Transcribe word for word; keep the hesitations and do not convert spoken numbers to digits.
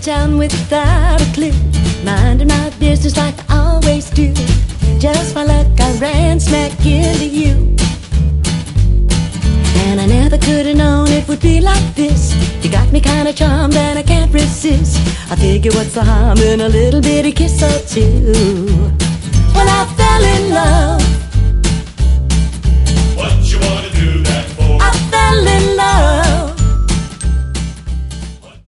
town without a clue, minding my business like I always do. Just my luck, I ran smack into you, and I never could have known it would be like this. You got me kinda charmed and I can't resist. I figure what's the harm in a little bitty kiss or two. Well, I fell in love